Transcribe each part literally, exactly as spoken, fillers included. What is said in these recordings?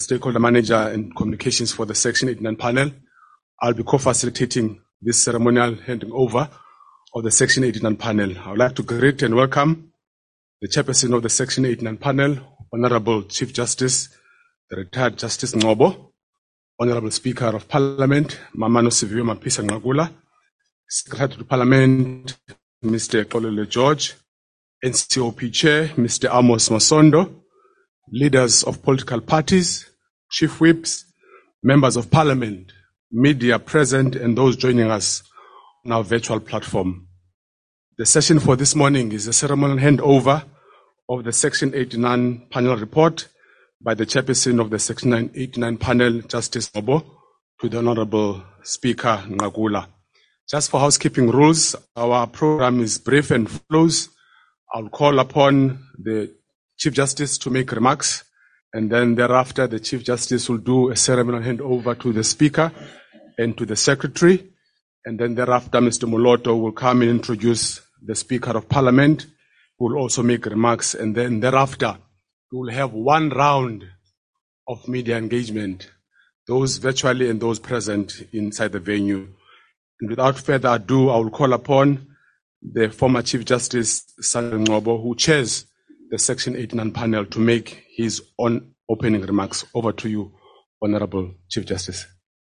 Stakeholder Manager and Communications for the Section eighty-nine panel. I'll be co-facilitating this ceremonial handing over of the Section eighty-nine panel. I would like to greet and welcome the Chairperson of the Section eighty-nine panel, Honorable Chief Justice, the retired Justice Ngobo, Honorable Speaker of Parliament, Mama Nosiviwe Mapisa Nqakula, Secretary to Parliament, Mister Xolile George, N C O P Chair, Mister Amos Masondo, leaders of political parties, chief whips, members of Parliament, media present, and those joining us on our virtual platform. The session for this morning is a ceremonial handover of the Section eighty-nine panel report by the Chairperson of the Section eighty-nine panel, Justice Ngobo, to the Honorable Speaker Nqakula. Just for housekeeping rules, our program is brief and flows. I'll call upon the Chief Justice to make remarks, and then thereafter the Chief Justice will do a ceremonial handover to the Speaker and to the Secretary, and then thereafter Mister Moloto will come and introduce the Speaker of Parliament, who will also make remarks, and then thereafter we will have one round of media engagement, those virtually and those present inside the venue. And without further ado, I will call upon the former Chief Justice Sandile Ngobo, who chairs the Section eighty-nine panel, to make his own opening remarks. Over to you, Honorable Chief Justice.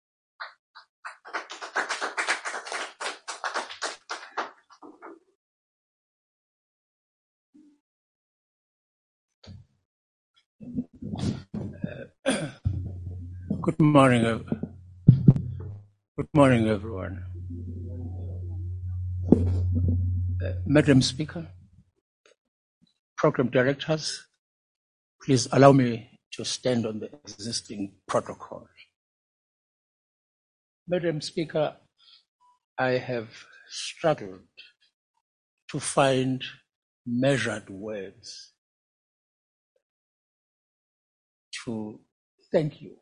Good morning. Good morning, everyone. Uh, Madam Speaker, Program Directors, please allow me to stand on the existing protocol. Madam Speaker, I have struggled to find measured words to thank you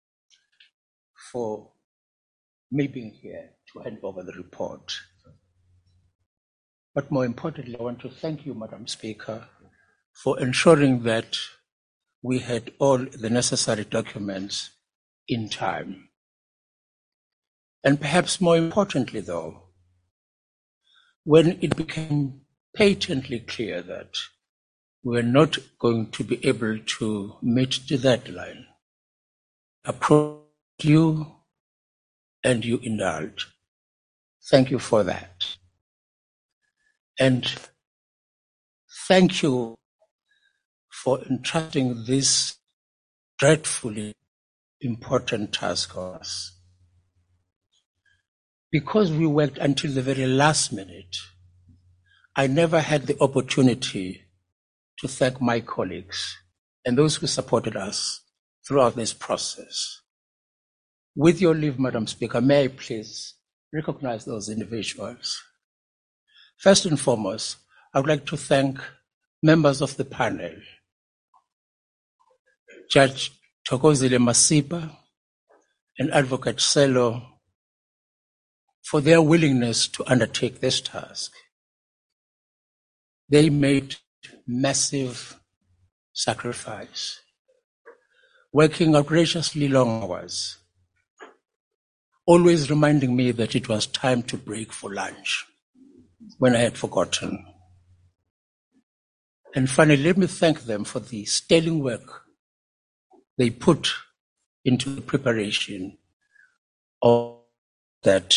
for me being here to hand over the report. But more importantly, I want to thank you, Madam Speaker, for ensuring that we had all the necessary documents in time. And perhaps more importantly, though, when it became patently clear that we were not going to be able to meet the deadline, approached you and you indulged. Thank you for that. And thank you for entrusting this dreadfully important task on us. Because we worked until the very last minute, I never had the opportunity to thank my colleagues and those who supported us throughout this process. With your leave, Madam Speaker, may I please recognize those individuals. First and foremost, I would like to thank members of the panel, Judge Thokozile Masipa and Advocate Selo, for their willingness to undertake this task. They made massive sacrifice, working outrageously long hours, always reminding me that it was time to break for lunch when I had forgotten. And finally, let me thank them for the sterling work they put into the preparation of that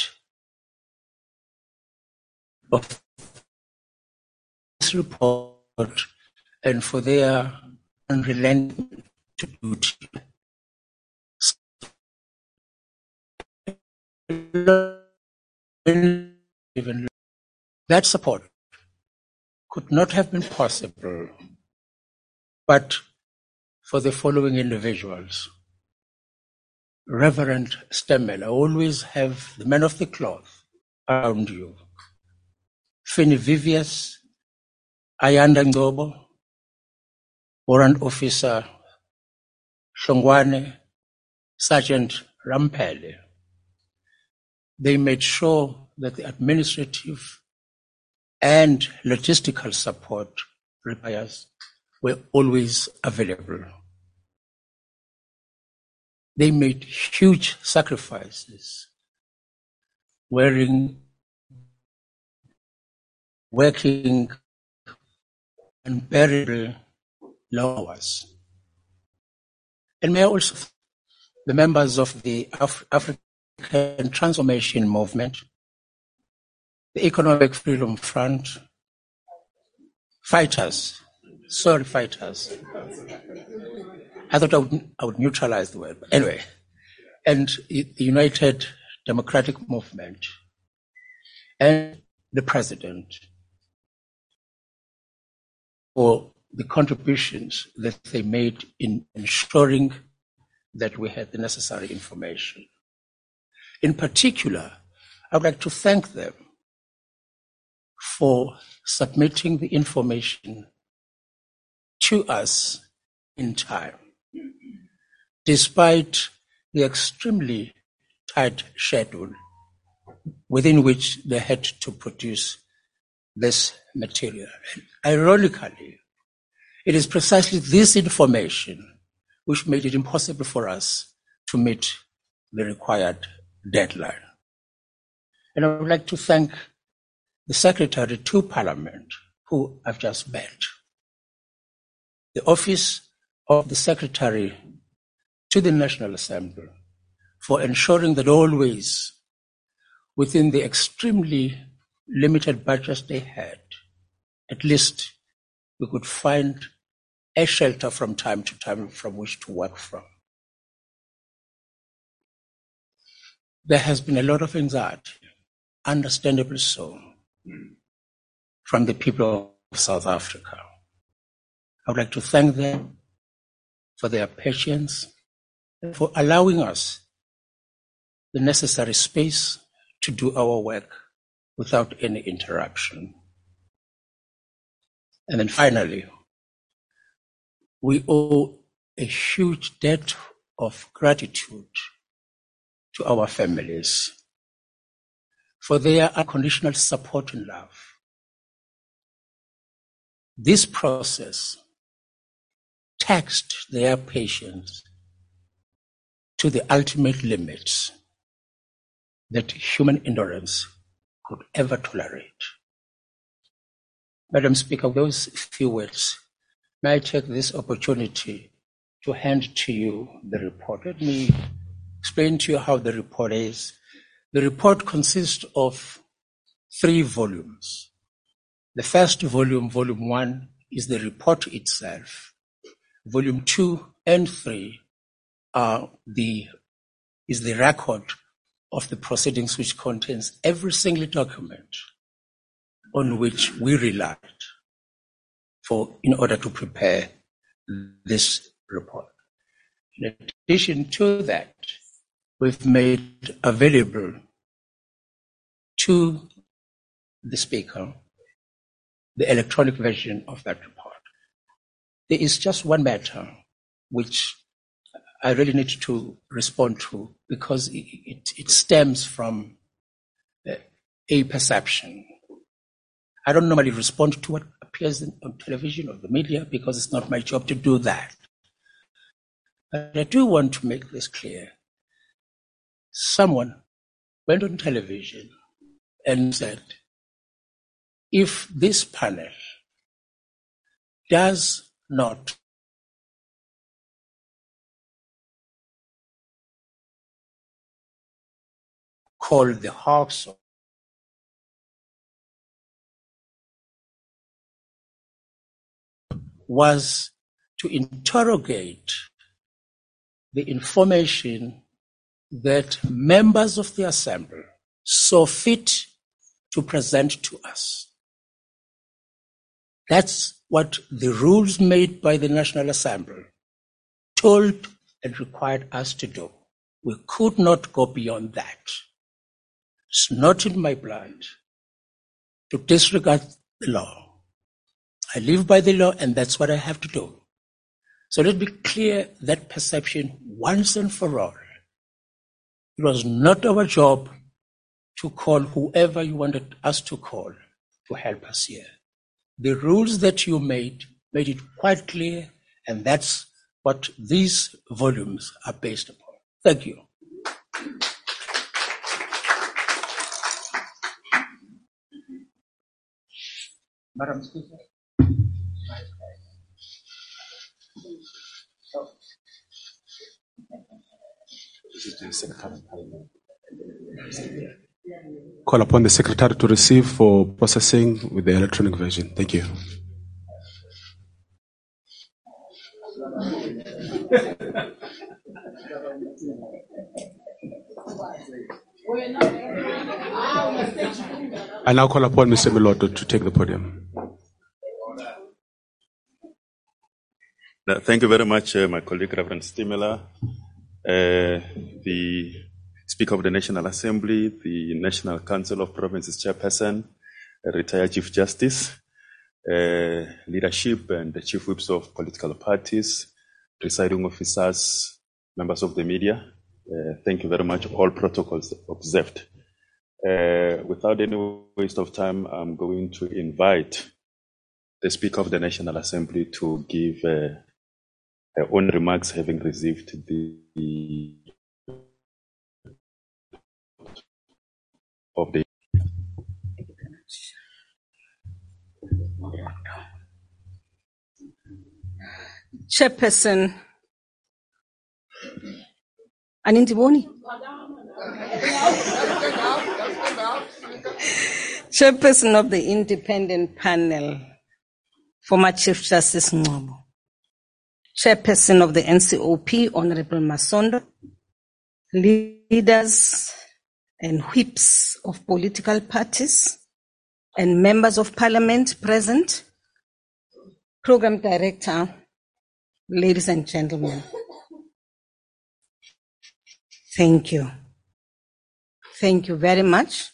of this report and for their unrelenting duty. Even that support could not have been possible but for the following individuals. Reverend Stemela, always have the man of the cloth around you. Fini Vivius, Ayanda Ngobo, Warrant Officer Shongwane, Sergeant Rampele. They made sure that the administrative and logistical support requires were always available. They made huge sacrifices, wearing, working unbearable long hours. And may I also thank the members of the Af- African Transformation Movement, the Economic Freedom Front, fighters, sorry, fighters. I thought I would, I would neutralize the word, but anyway, and the United Democratic Movement and the President for the contributions that they made in ensuring that we had the necessary information. In particular, I would like to thank them for submitting the information to us in time, despite the extremely tight schedule within which they had to produce this material. And ironically, it is precisely this information which made it impossible for us to meet the required deadline. And I would like to thank the Secretary to Parliament, who I've just met, the Office of the Secretary to the National Assembly for ensuring that always, within the extremely limited budget they had, at least we could find a shelter from time to time from which to work from. There has been a lot of anxiety, understandably so, from the people of South Africa. I would like to thank them for their patience and for allowing us the necessary space to do our work without any interruption. And then finally, we owe a huge debt of gratitude to our families for their unconditional support and love. This process taxed their patience to the ultimate limits that human endurance could ever tolerate. Madam Speaker, with those few words, may I take this opportunity to hand to you the report. Let me explain to you how the report is. The report consists of three volumes. The first volume, volume one, is the report itself. Volume two and three are the, is the record of the proceedings, which contains every single document on which we relied for, in order to prepare this report. In addition to that, we've made available to the Speaker the electronic version of that report. There is just one matter which I really need to respond to, because it, it, it stems from a perception. I don't normally respond to what appears in, on television or the media, because it's not my job to do that. But I do want to make this clear. Someone went on television and said, if this panel does not call the Hawks was to interrogate the information that members of the Assembly saw fit to present to us. That's what the rules made by the National Assembly told and required us to do. We could not go beyond that. It's not in my blood to disregard the law. I live by the law, and that's what I have to do. So let me clear that perception once and for all. It was not our job to call whoever you wanted us to call to help us here. The rules that you made made it quite clear, and that's what these volumes are based upon. Thank you. Madam Speaker. Call upon the Secretary to receive for processing with the electronic version. Thank you. I now call upon Mister Miloto to take the podium. Thank you very much, uh, my colleague, Reverend Stimela, uh, the Speaker of the National Assembly, the National Council of Provinces Chairperson, uh, retired Chief Justice, uh, leadership and the Chief Whips of political parties, presiding officers, members of the media. Uh, thank you very much. All protocols observed. Uh, without any waste of time, I'm going to invite the Speaker of the National Assembly to give uh, her own remarks, having received the of the Chairperson Anintiboni. Chairperson of the Independent Panel, former Chief Justice Ngcobo. Chairperson of the N C O P, Honorable Masondo. Leaders and whips of political parties and members of parliament present. Program Director, ladies and gentlemen. Thank you. Thank you very much.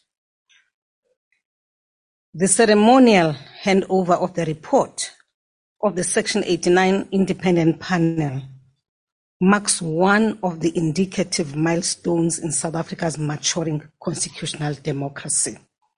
The ceremonial handover of the report of the Section eighty-nine Independent Panel marks one of the indicative milestones in South Africa's maturing constitutional democracy.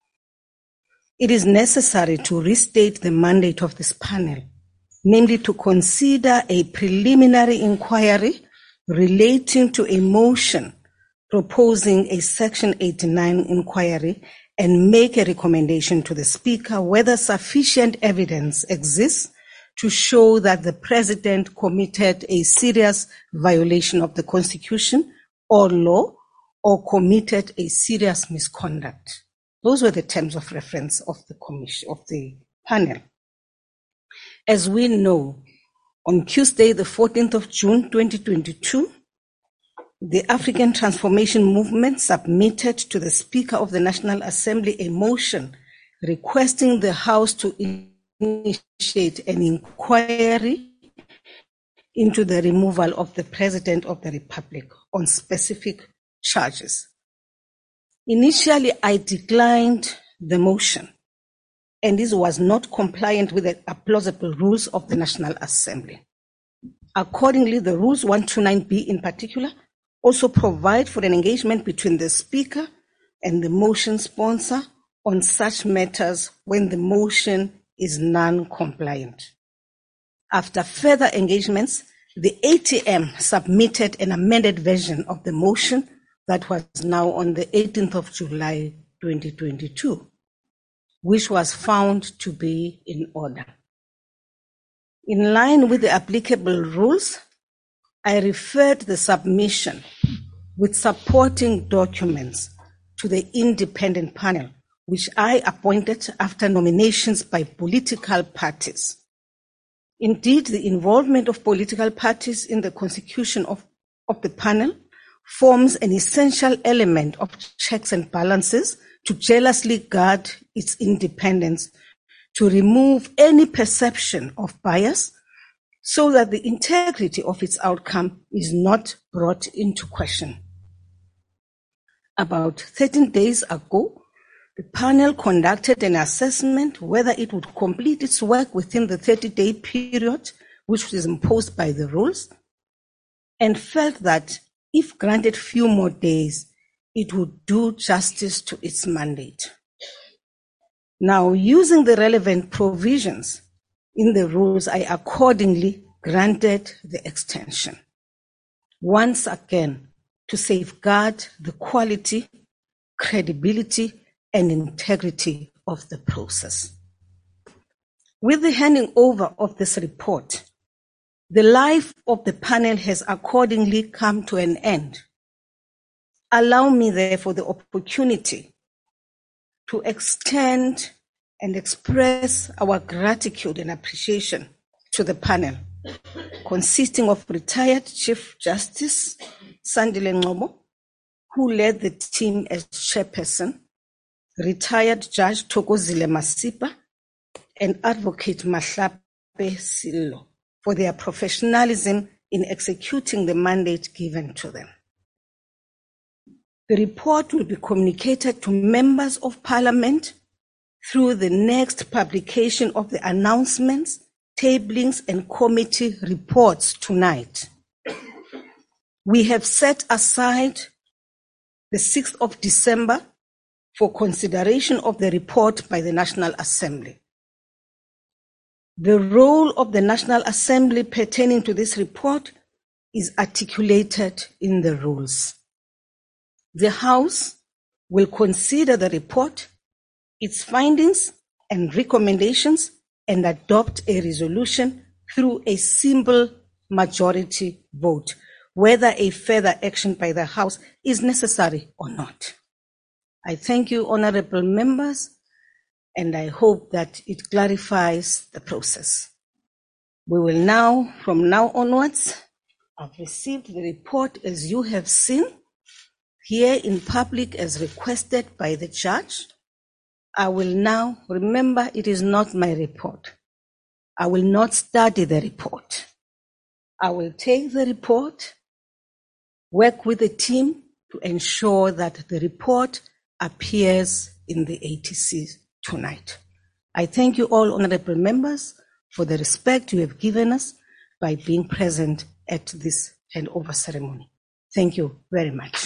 It is necessary to restate the mandate of this panel, namely to consider a preliminary inquiry relating to a motion proposing a Section eighty-nine inquiry and make a recommendation to the Speaker whether sufficient evidence exists to show that the President committed a serious violation of the Constitution or law or committed a serious misconduct. Those were the terms of reference of the commission, of the panel. As we know, on Tuesday, the fourteenth of June, twenty twenty-two, the African Transformation Movement submitted to the Speaker of the National Assembly a motion requesting the House to initiate an inquiry into the removal of the President of the Republic on specific charges. Initially, I declined the motion, and this was not compliant with the plausible rules of the National Assembly. Accordingly, the rules one twenty-nine B in particular also provide for an engagement between the Speaker and the motion sponsor on such matters when the motion is non-compliant. After further engagements, the A T M submitted an amended version of the motion that was now on the eighteenth of July, twenty twenty-two, which was found to be in order. In line with the applicable rules, I referred the submission with supporting documents to the independent panel, which I appointed after nominations by political parties. Indeed, the involvement of political parties in the constitution of, of the panel forms an essential element of checks and balances to jealously guard its independence, to remove any perception of bias, so that the integrity of its outcome is not brought into question. About thirteen days ago, the panel conducted an assessment whether it would complete its work within the thirty-day period which was imposed by the rules, and felt that if granted few more days, it would do justice to its mandate. Now, using the relevant provisions in the rules, I accordingly granted the extension. Once again, to safeguard the quality, credibility, and integrity of the process. With the handing over of this report, the life of the panel has accordingly come to an end. Allow me, therefore, the opportunity to extend and express our gratitude and appreciation to the panel, consisting of retired Chief Justice Sandile Ngcobo, who led the team as chairperson, retired Judge Thokozile Masipa, and Advocate Mahlape Sillo, for their professionalism in executing the mandate given to them. The report will be communicated to members of Parliament through the next publication of the announcements, tablings, and committee reports tonight. We have set aside the sixth of December for consideration of the report by the National Assembly. The role of the National Assembly pertaining to this report is articulated in the rules. The House will consider the report, its findings and recommendations, and adopt a resolution through a simple majority vote, whether a further action by the House is necessary or not. I thank you, honorable members, and I hope that it clarifies the process. We will now, from now onwards, I've received the report as you have seen here in public as requested by the judge. I will now, remember, it is not my report. I will not study the report. I will take the report, work with the team to ensure that the report appears in the A T C tonight. I thank you all, honorable members, for the respect you have given us by being present at this handover ceremony. Thank you very much.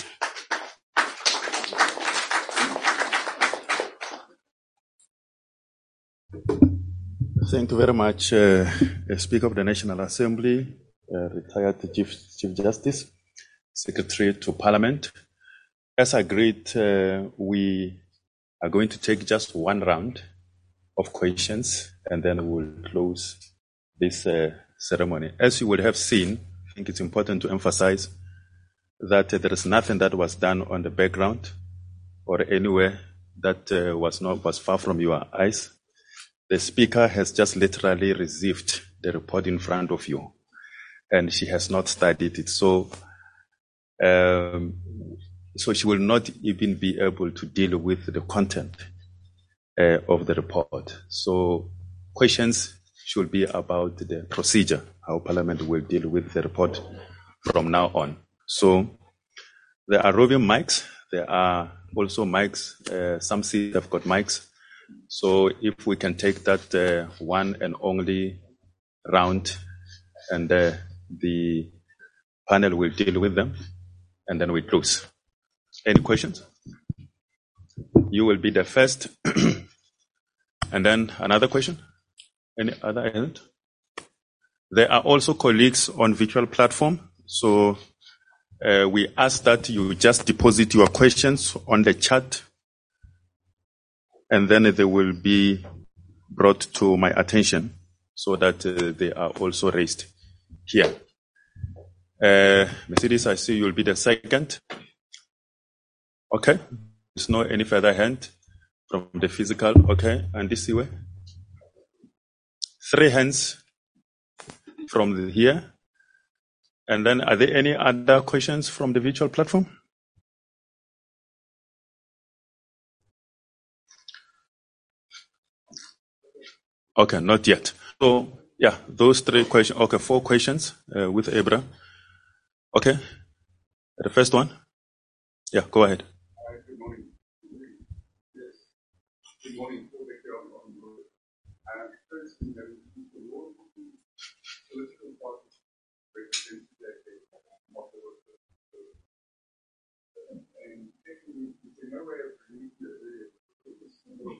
Thank you very much, uh, Speaker of the National Assembly, uh, retired Chief, Chief Justice, Secretary to Parliament. As agreed, uh, we are going to take just one round of questions and then we'll close this uh, ceremony. As you would have seen, I think it's important to emphasize that uh, there is nothing that was done on the background or anywhere that uh, was not was far from your eyes. The Speaker has just literally received the report in front of you, and she has not studied it. So, um, so she will not even be able to deal with the content uh, of the report. So, questions should be about the procedure, how Parliament will deal with the report from now on. So, there are roving mics. There are also mics. Uh, some seats have got mics. So if we can take that uh, one and only round, and uh, the panel will deal with them, and then we close. Any questions? You will be the first. And then another question? Any other hand? There are also colleagues on virtual platform. So uh, we ask that you just deposit your questions on the chat, and then they will be brought to my attention so that uh, they are also raised here. Uh, Mercedes, I see you'll be the second. Okay. There's no any further hand from the physical. Okay. And this way. Three hands from the here. And then are there any other questions from the virtual platform? Okay, not yet. So, yeah, those three questions. Okay, four questions uh, with Ebra. Okay, the first one. Yeah, go ahead. Hi, good morning. Yes. Good morning. I'm interested in the role of the political parties represented and secondly, is there no way of releasing the single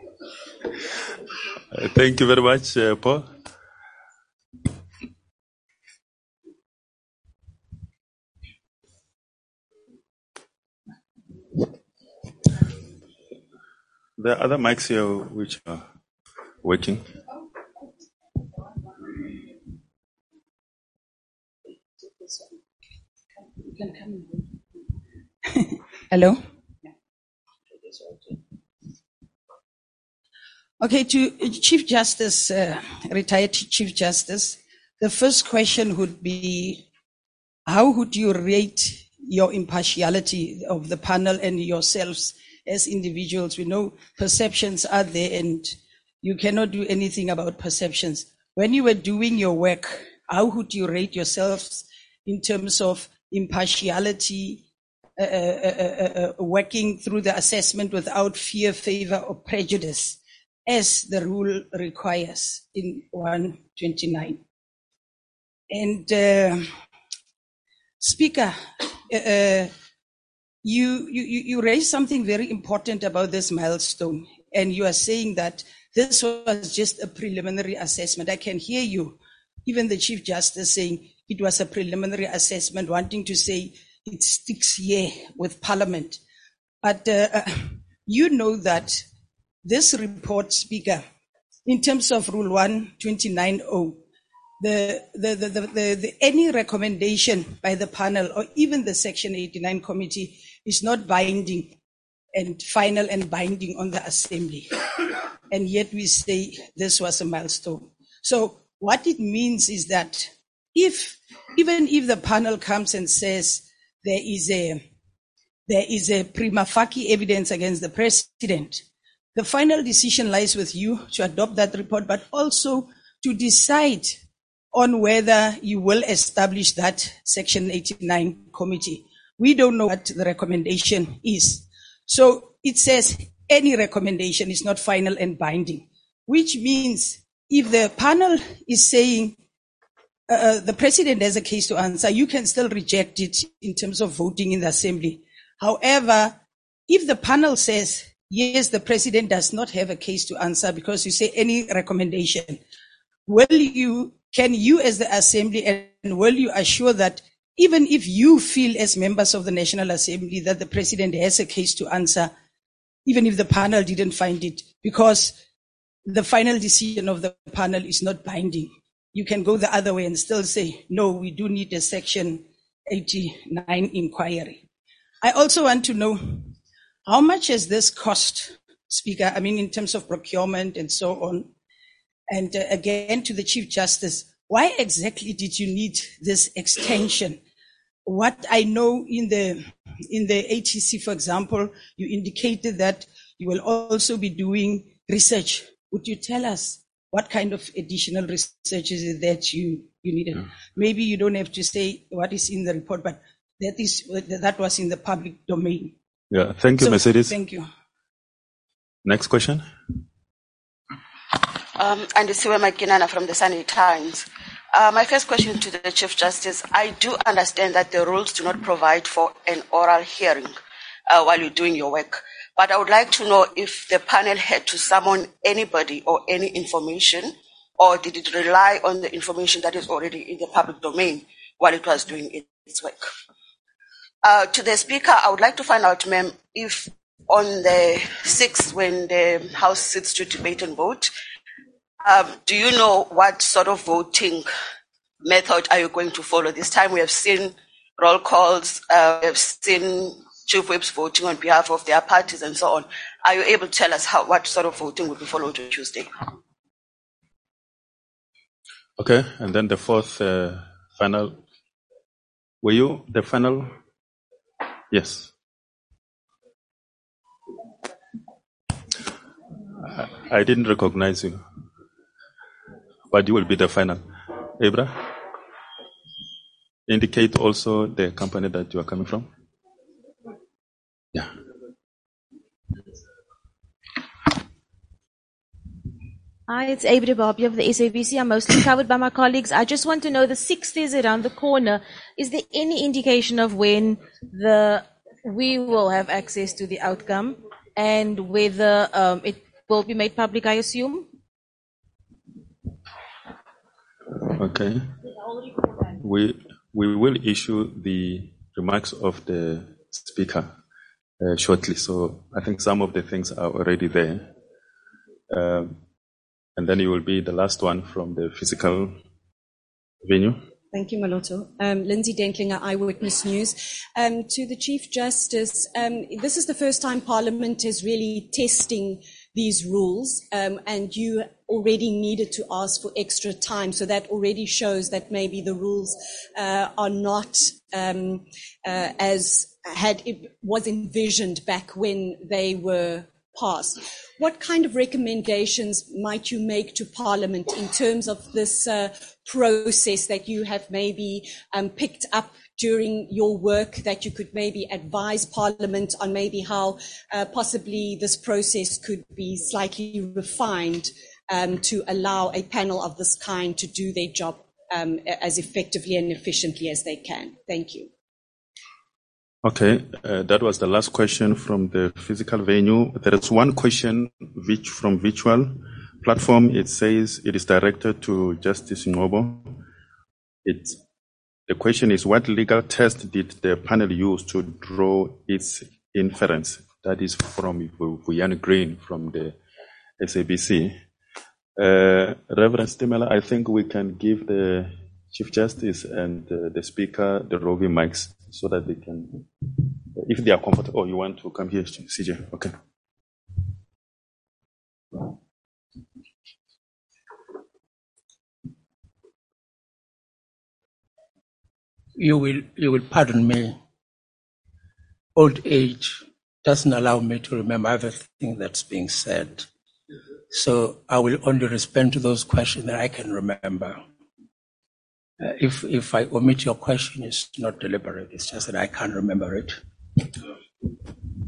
Uh, thank you very much, uh, Paul. there are other mics here which are working. Hello? Okay, to Chief Justice, uh, retired Chief Justice, the first question would be, how would you rate your impartiality of the panel and yourselves as individuals? We know perceptions are there and you cannot do anything about perceptions. When you were doing your work, how would you rate yourselves in terms of impartiality, uh, uh, uh, uh, working through the assessment without fear, favor, or prejudice, as the rule requires in one twenty-nine? And uh, Speaker, uh, you, you, you raised something very important about this milestone, and you are saying that this was just a preliminary assessment. I can hear you, even the Chief Justice, saying it was a preliminary assessment, wanting to say it sticks here with Parliament. But uh, you know that this report, Speaker, in terms of Rule one twenty-nine oh, the, the, the, the, the, the any recommendation by the panel or even the Section eighty-nine committee is not binding and final and binding on the Assembly. And yet we say this was a milestone. So what it means is that if, even if the panel comes and says there is a, there is a prima facie evidence against the president, the final decision lies with you to adopt that report, but also to decide on whether you will establish that Section eighty-nine committee. We don't know what the recommendation is. So it says any recommendation is not final and binding, which means if the panel is saying uh, the president has a case to answer, you can still reject it in terms of voting in the Assembly. However, if the panel says, yes, the president does not have a case to answer because you say any recommendation, will you, can you as the Assembly, and will you assure that even if you feel as members of the National Assembly that the president has a case to answer, even if the panel didn't find it, because the final decision of the panel is not binding, you can go the other way and still say, no, we do need a Section eighty-nine inquiry. I also want to know, how much has this cost, Speaker? I mean, in terms of procurement and so on. And uh, again, to the Chief Justice, why exactly did you need this extension? What I know in the in the A T C, for example, you indicated that you will also be doing research. Would you tell us what kind of additional research is it that you, you needed? Yeah. Maybe you don't have to say what is in the report, but that is that was in the public domain. Yeah, thank you, so, Mercedes. Thank you. Next question. Um, and it's Siwe Makinana from the Sunday Times. Uh, my first question to the Chief Justice, I do understand that the rules do not provide for an oral hearing uh, while you're doing your work, but I would like to know if the panel had to summon anybody or any information, or did it rely on the information that is already in the public domain while it was doing its work? Uh, to the Speaker, I would like to find out, ma'am, if on the sixth, when the House sits to debate and vote, Um, do you know what sort of voting method are you going to follow? This time we have seen roll calls, uh, we have seen chief whips voting on behalf of their parties and so on. Are you able to tell us how what sort of voting will be followed on Tuesday? Okay, and then the fourth uh, final. Were you the final? Yes. I, I didn't recognize you. But you will be the final. Ibra, indicate also the company that you are coming from. Yeah. Hi, it's Abra Bobby of the S A B C. I'm mostly covered by my colleagues. I just want to know, the sixth is around the corner. Is there any indication of when the we will have access to the outcome and whether um, it will be made public, I assume? Okay. We we will issue the remarks of the Speaker uh, shortly. So I think some of the things are already there. Um, and then you will be the last one from the physical venue. Thank you, Maloto. Um, Lindsay Dentlinger, Eyewitness News. Um, to the Chief Justice, um, this is the first time Parliament is really testing these rules, um, and you already needed to ask for extra time. So that already shows that maybe the rules uh, are not um, uh, as had it was envisioned back when they were passed. What kind of recommendations might you make to Parliament in terms of this uh, process that you have maybe um, picked up during your work, that you could maybe advise Parliament on maybe how uh, possibly this process could be slightly refined um, to allow a panel of this kind to do their job um, as effectively and efficiently as they can? Thank you. Okay, uh, that was the last question from the physical venue. There is one question which from virtual platform. It says it is directed to Justice Ngobo. It, the question is, what legal test did the panel use to draw its inference? That is from Vuyani Green from the S A B C. Uh, Reverend Stimela, I think we can give the Chief Justice and uh, the Speaker the roving mics so that they can, if they are comfortable. Oh, you want to come here, C J? Okay. You will, you will pardon me. Old age doesn't allow me to remember everything that's being said. So I will only respond to those questions that I can remember. Uh, if if I omit your question, it's not deliberate. It's just that I can't remember it. You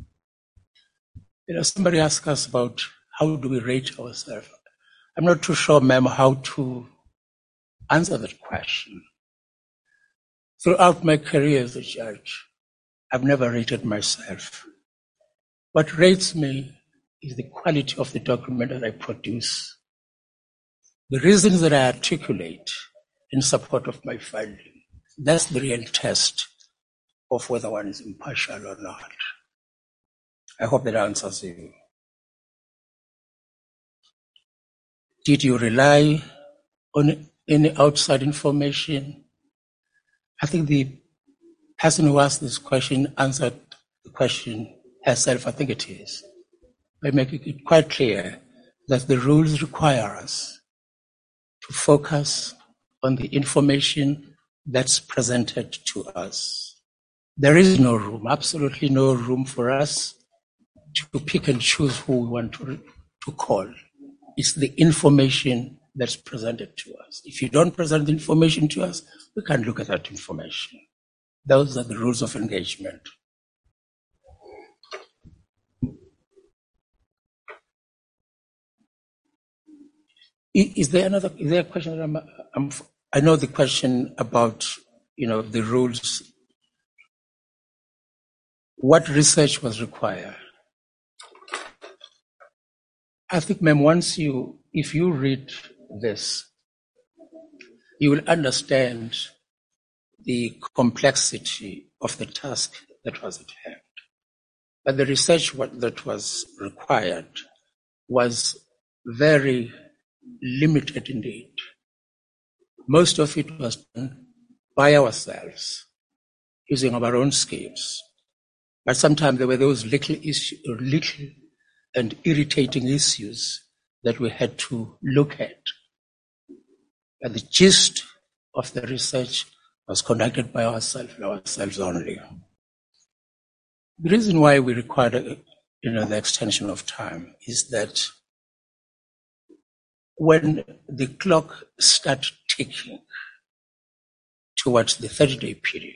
know, somebody asked us about how do we rate ourselves. I'm not too sure, ma'am, how to answer that question. Throughout my career as a judge, I've never rated myself. What rates me is the quality of the document that I produce, the reasons that I articulate in support of my finding. That's the real test of whether one is impartial or not. I hope that answers you. Did you rely on any outside information? I think the person who asked this question answered the question herself. I think it is. By making it quite clear that the rules require us to focus on the information that's presented to us. There is no room, absolutely no room for us to pick and choose who we want to, to call. It's the information that's presented to us. If you don't present the information to us, we can't look at that information. Those are the rules of engagement. Is there another, is there a question that I'm, I'm, I know the question about, you know, the rules. What research was required? I think, ma'am, once you, if you read this, you will understand the complexity of the task that was at hand. But the research that was required was very limited indeed. Most of it was done by ourselves, using our own schemes. But sometimes there were those little issue, little and irritating issues that we had to look at. But the gist of the research was conducted by ourselves and ourselves only. The reason why we required, you know, the extension of time is that when the clock starts ticking towards the thirty-day period,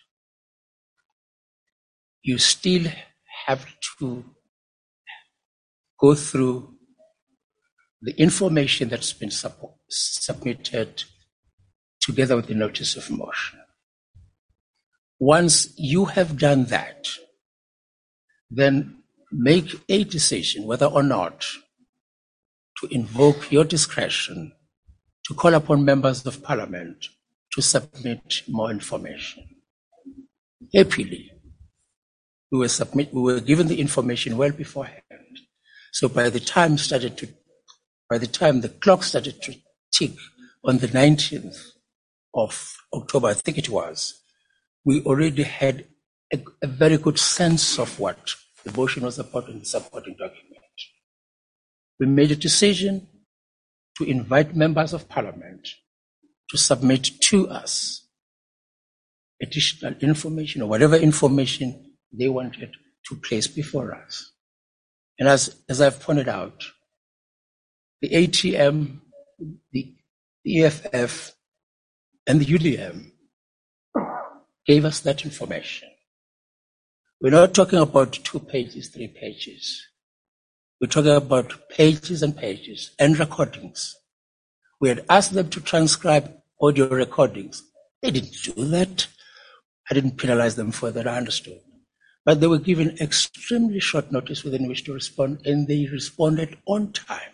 you still have to go through the information that's been sub- submitted together with the notice of motion. Once you have done that, then make a decision whether or not to invoke your discretion to call upon members of parliament to submit more information. Happily, we were submit, we were given the information well beforehand. So by the time started to, by the time the clock started to tick on the nineteenth of October, I think it was, we already had a, a very good sense of what the motion was about in the supporting document. We made a decision to invite members of parliament to submit to us additional information or whatever information they wanted to place before us. And as, as I've pointed out, the A T M, the E F F, and the U D M gave us that information. We're not talking about two pages, three pages. We're talking about pages and pages and recordings. We had asked them to transcribe audio recordings. They didn't do that. I didn't penalize them for that, I understood. But they were given extremely short notice within which to respond, and they responded on time.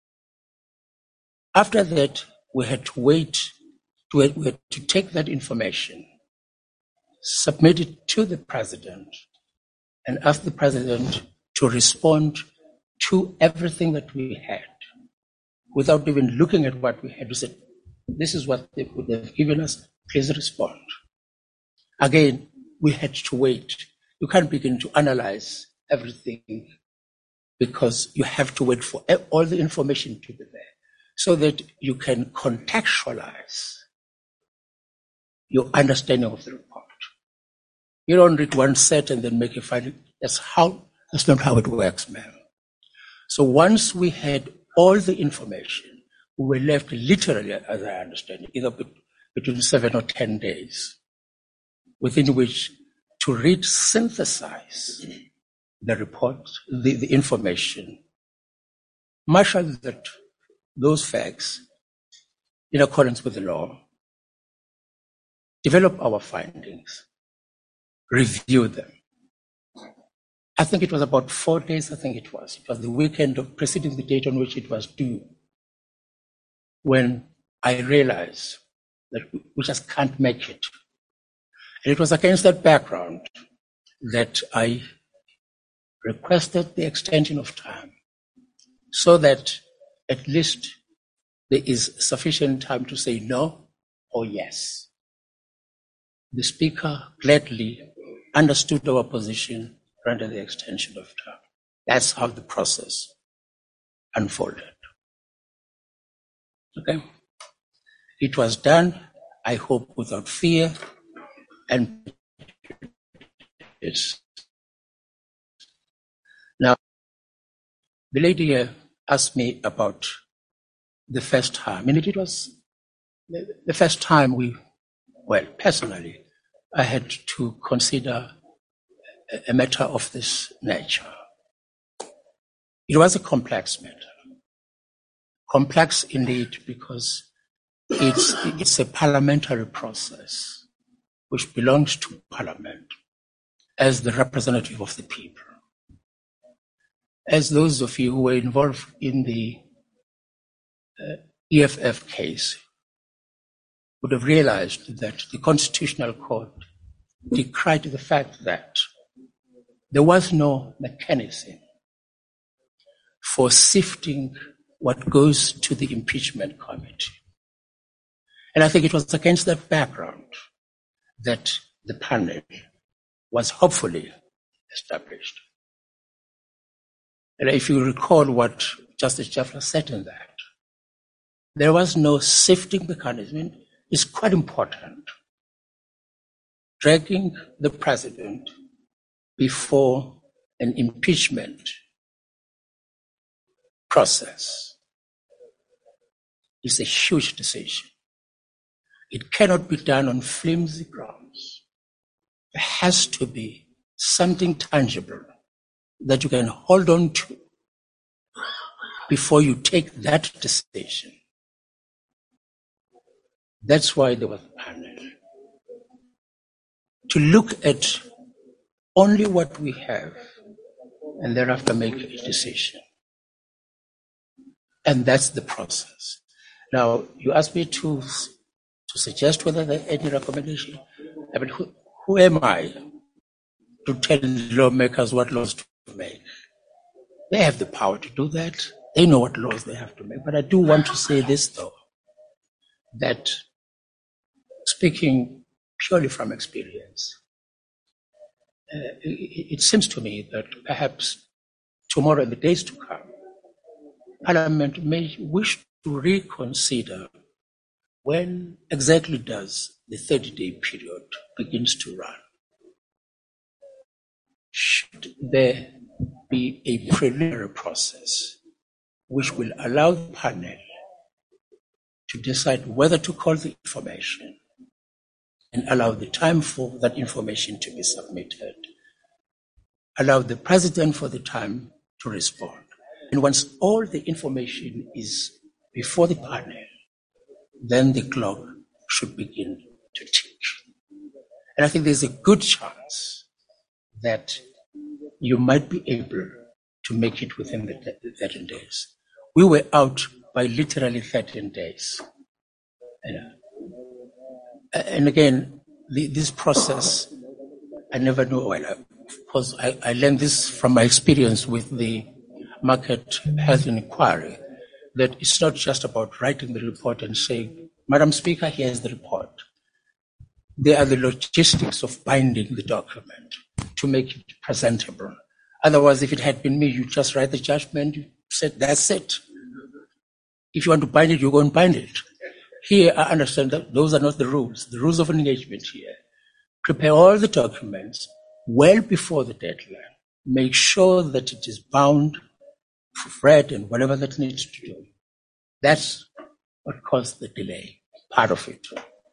After that, we had to wait, to, we had to take that information, submit it to the president, and ask the president to respond to everything that we had, without even looking at what we had. We said, this is what they would have given us, please respond. Again, we had to wait. You can't begin to analyze everything because you have to wait for all the information to be there so that you can contextualize your understanding of the report. You don't read one set and then make a final. That's how, that's not how it works, ma'am. So once we had all the information, we were left literally, as I understand it, either between seven or ten days, within which to read, synthesize the report, the, the information, marshal that, those facts in accordance with the law, develop our findings, review them. I think it was about four days, I think it was. It was the weekend of preceding the date on which it was due, when I realized that we just can't make it. And it was against that background that I requested the extension of time so that at least there is sufficient time to say no or yes. The Speaker gladly understood our position, granted the extension of time. That's how the process unfolded. Okay? It was done, I hope, without fear and it's now the lady here asked me about the first time, and it was the first time we, well, personally, I had to consider a matter of this nature. It was a complex matter. Complex indeed, because it's, it's a parliamentary process which belongs to Parliament as the representative of the people. As those of you who were involved in the uh, E F F case would have realized that the Constitutional Court decried the fact that there was no mechanism for sifting what goes to the impeachment committee. And I think it was against that background that the panel was hopefully established. And if you recall what Justice Jeffrey said in that, there was no sifting mechanism. It's quite important. Dragging the president before an impeachment process is a huge decision. It cannot be done on flimsy grounds. There has to be something tangible that you can hold on to before you take that decision. That's why there was a panel. To look at only what we have and thereafter make a decision. And that's the process. Now, you asked me to, to suggest whether there are any recommendation. I mean, who, who am I to tell the lawmakers what laws to make. They have the power to do that. They know what laws they have to make. But I do want to say this, though, that speaking purely from experience, uh, it, it seems to me that perhaps tomorrow and the days to come, Parliament may wish to reconsider when exactly does the thirty-day period begins to run. Should there be a preliminary process which will allow the panel to decide whether to call the information and allow the time for that information to be submitted, allow the president for the time to respond. And once all the information is before the panel, then the clock should begin to tick. And I think there's a good chance that you might be able to make it within the thirteen days. We were out by literally thirteen days. And, uh, and again, the, this process, I never knew, well, because I, I learned this from my experience with the Market Health Inquiry, that it's not just about writing the report and saying, Madam Speaker, here's the report. There are the logistics of binding the document to make it presentable. Otherwise, if it had been me, you just write the judgment, you said, that's it. If you want to bind it, you go and bind it. Here, I understand that those are not the rules. The rules of engagement here. Prepare all the documents well before the deadline. Make sure that it is bound, read, and whatever that needs to do. That's what caused the delay, part of it.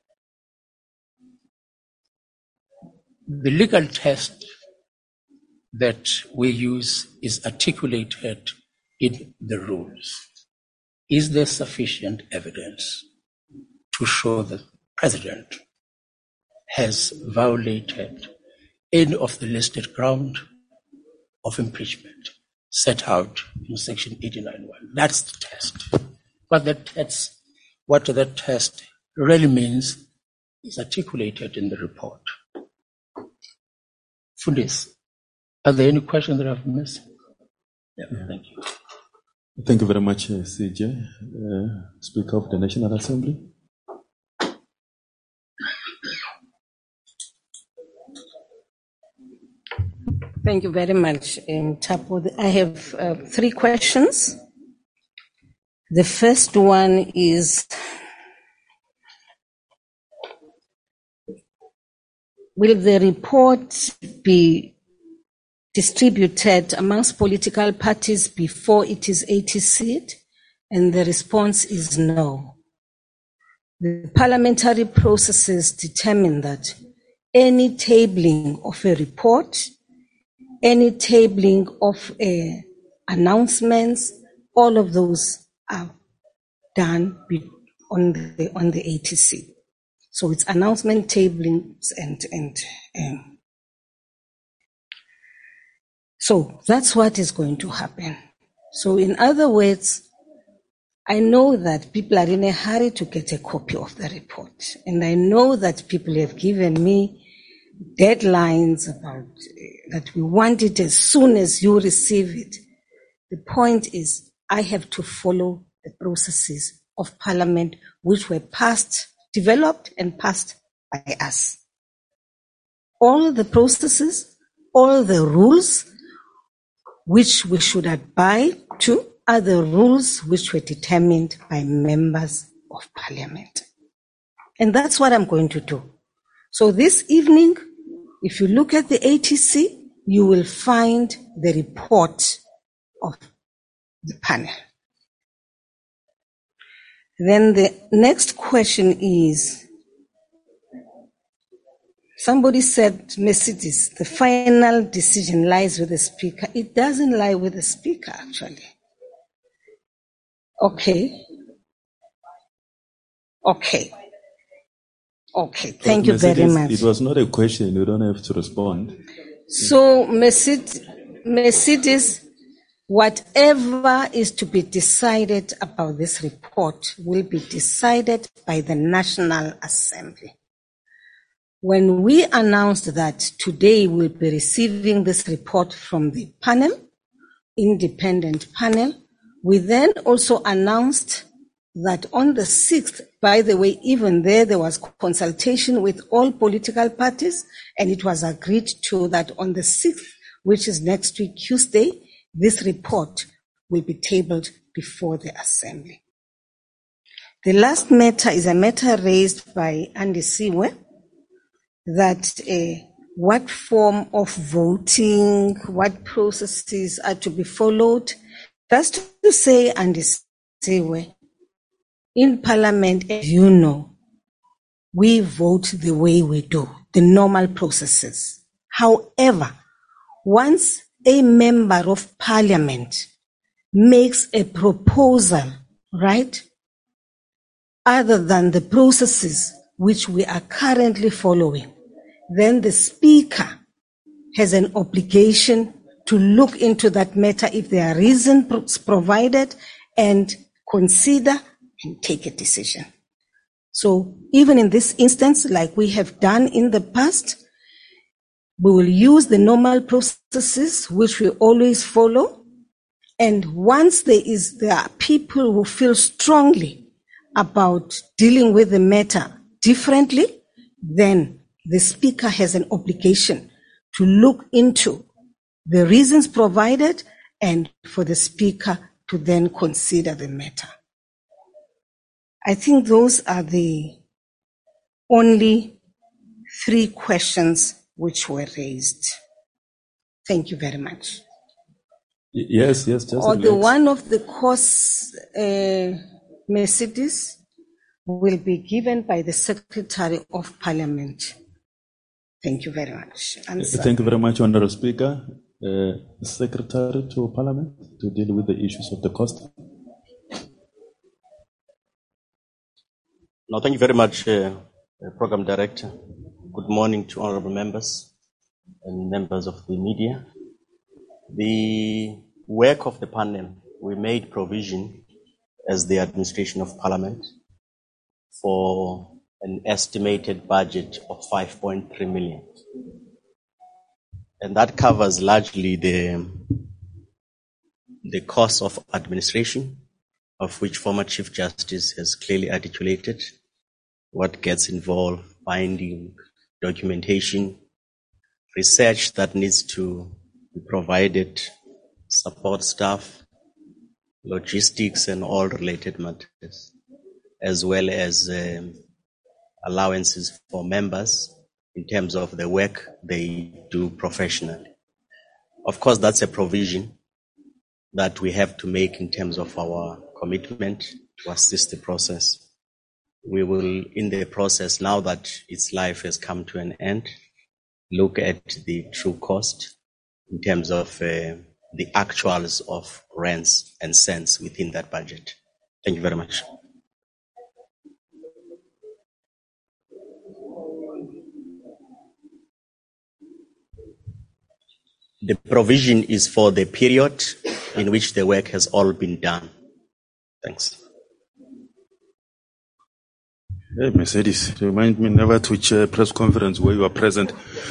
The legal test that we use is articulated in the rules. Is there sufficient evidence to show that the president has violated any of the listed ground of impeachment set out in section eighty-nine point one? That's the test. But that, that's what that test really means is articulated in the report. Fundis, are there any questions that I've missed? Yeah, yeah. Thank you. Thank you very much, uh, C J, uh, Speaker of the National Assembly. Thank you very much, um, Tapo. I have uh, three questions. The first one is, will the report be distributed amongst political parties before it is A T C'd? And the response is no. The parliamentary processes determine that any tabling of a report, any tabling of uh, announcements, all of those are done on the on the A T C. So it's announcement tablings and and um, so that's what is going to happen. So in other words, I know that people are in a hurry to get a copy of the report, and I know that people have given me deadlines about uh, that we want it as soon as you receive it. The point is, I have to follow the processes of Parliament, which were passed, developed and passed by us. All the processes, all the rules which we should abide to are the rules which were determined by members of Parliament. And that's what I'm going to do. So this evening, if you look at the A T C, you will find the report of the panel. Then the next question is, somebody said, Mercedes, the final decision lies with the Speaker. It doesn't lie with the Speaker, actually. Okay. Okay. Okay, thank you Mercedes, very much. It was not a question, you don't have to respond. So, Mercedes, Mercedes, whatever is to be decided about this report will be decided by the National Assembly. when we announced that today we'll be receiving this report from the panel, independent panel, we then also announced that on the sixth, by the way, even there, there was consultation with all political parties, and it was agreed to that on the sixth, which is next week, Tuesday, this report will be tabled before the Assembly. The last matter is a matter raised by Andy Siwe, that uh, what form of voting, what processes are to be followed. Just to say, Andy Siwe, in Parliament, as you know, we vote the way we do, the normal processes. However, once a member of Parliament makes a proposal, right, other than the processes which we are currently following, then the Speaker has an obligation to look into that matter if there are reasons provided and consider and take a decision. So even in this instance, like we have done in the past, we will use the normal processes which we always follow. And once there is, there are people who feel strongly about dealing with the matter differently, then the Speaker has an obligation to look into the reasons provided and for the Speaker to then consider the matter. I think those are the only three questions which were raised. Thank you very much. Yes, yes, just or the one of the course uh, Mercedes will be given by the Secretary of Parliament. Thank you very much. Answer. Thank you very much, Honourable Speaker. Uh, Secretary to Parliament to deal with the issues of the cost. No, thank you very much, uh, Program Director. Good morning to honourable members and members of the media. The work of the panel, we made provision as the administration of Parliament for an estimated budget of five point three million. And that covers largely the, the cost of administration, of which former Chief Justice has clearly articulated what gets involved, binding, documentation, research that needs to be provided, support staff, logistics and all related matters, as well as um, allowances for members in terms of the work they do professionally. Of course, that's a provision that we have to make in terms of our commitment to assist the process. We will, in the process, now that its life has come to an end, look at the true cost in terms of uh, the actuals of rents and cents within that budget. Thank you very much. The provision is for the period in which the work has all been done. Thanks. Hey, Mercedes, remind me never to chair a press conference where you are present.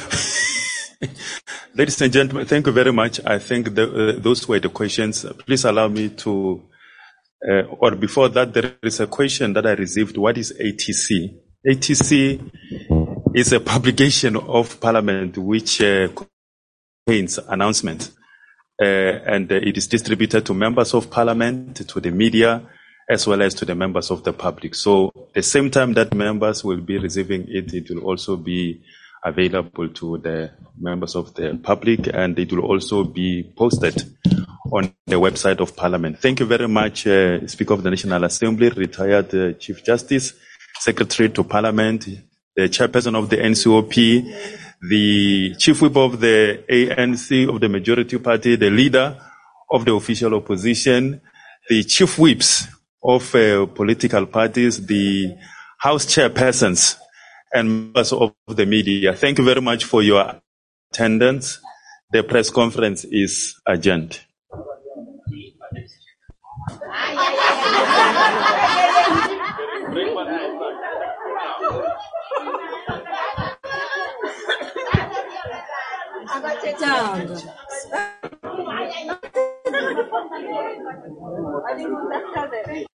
Ladies and gentlemen, thank you very much. I think the, uh, those were the questions. Please allow me to, uh, or before that, there is a question that I received. What is A T C? A T C is a publication of Parliament which uh, contains announcements, uh, and uh, it is distributed to members of Parliament, to the media, as well as to the members of the public. So the same time that members will be receiving it, it will also be available to the members of the public, and it will also be posted on the website of Parliament. Thank you very much, uh, Speaker of the National Assembly, retired uh, Chief Justice, Secretary to Parliament, the Chairperson of the N C O P, the Chief Whip of the A N C, of the Majority Party, the Leader of the Official Opposition, the Chief Whips of uh, political parties, the House Chairpersons, and members of the media. Thank you very much for your attendance. The press conference is adjourned. down.